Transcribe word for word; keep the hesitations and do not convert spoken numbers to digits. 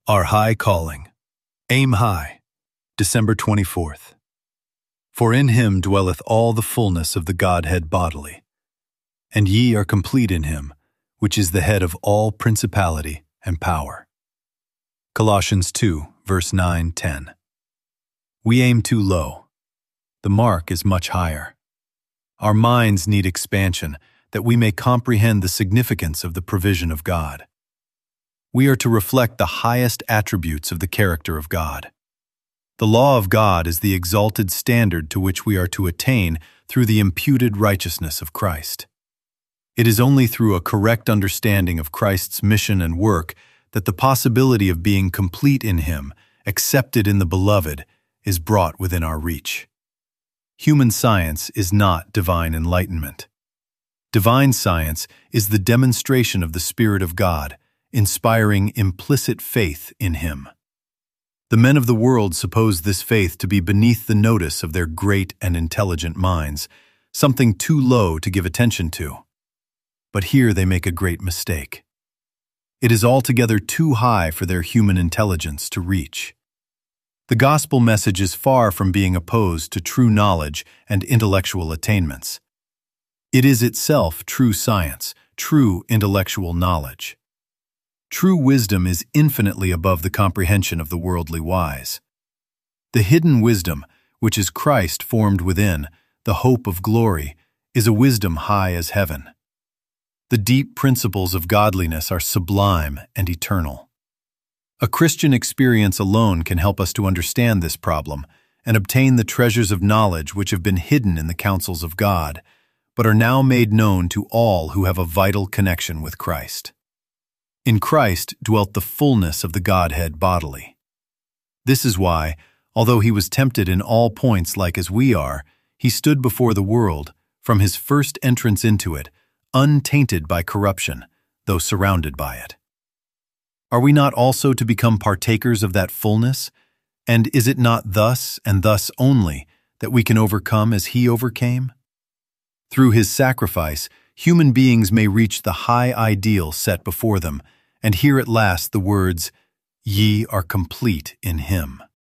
Our High Calling. Aim high. December twenty-fourth. For in him dwelleth all the fullness of the Godhead bodily. And ye are complete in him, which is the head of all principality and power. Colossians two, verse nine to ten. We aim too low. The mark is much higher. Our minds need expansion that we may comprehend the significance of the provision of God. We are to reflect the highest attributes of the character of God. The law of God is the exalted standard to which we are to attain through the imputed righteousness of Christ. It is only through a correct understanding of Christ's mission and work that the possibility of being complete in Him, accepted in the Beloved, is brought within our reach. Human science is not divine enlightenment. Divine science is the demonstration of the Spirit of God, inspiring implicit faith in Him. The men of the world suppose this faith to be beneath the notice of their great and intelligent minds, something too low to give attention to. But here they make a great mistake. It is altogether too high for their human intelligence to reach. The gospel message is far from being opposed to true knowledge and intellectual attainments. It is itself true science, true intellectual knowledge. True wisdom is infinitely above the comprehension of the worldly wise. The hidden wisdom, which is Christ formed within, the hope of glory, is a wisdom high as heaven. The deep principles of godliness are sublime and eternal. A Christian experience alone can help us to understand this problem and obtain the treasures of knowledge which have been hidden in the counsels of God, but are now made known to all who have a vital connection with Christ. In Christ dwelt the fullness of the Godhead bodily. This is why, although he was tempted in all points like as we are, he stood before the world, from his first entrance into it, untainted by corruption, though surrounded by it. Are we not also to become partakers of that fullness? And is it not thus, and thus only, that we can overcome as he overcame? Through his sacrifice, human beings may reach the high ideal set before them, and hear at last the words, "Ye are complete in him."